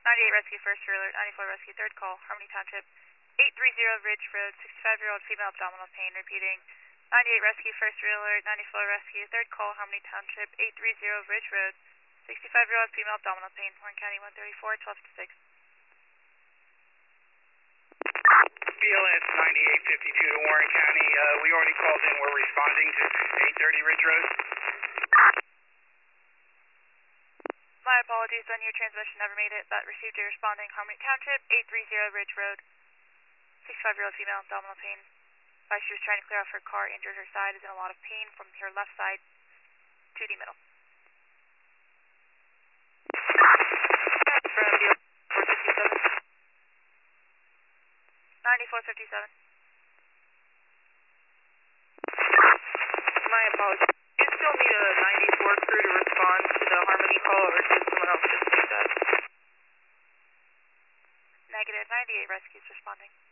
98 Rescue, first alert, 94 Rescue, third call, Harmony Township, 830 Ridge Road, 65-year-old female abdominal pain, repeating, 98 Rescue, first alert, 94 Rescue, third call, Harmony Township, 830 Ridge Road, 65-year-old female abdominal pain, Warren County 134, 1256. BLS 9852 to Warren County. We already called in. We're responding to 830 Ridge Road. My apologies, on your transmission never made it, but received a responding Harmony Township, 830 Ridge Road, 65-year-old female abdominal pain. While she was trying to clear off her car, injured her side, is in a lot of pain from her left side to the middle. From BLS 457. 9457. My apologies. Do you still need a 94 crew to respond to the Harmony call, or did someone else just take that? Negative, 98 rescues responding.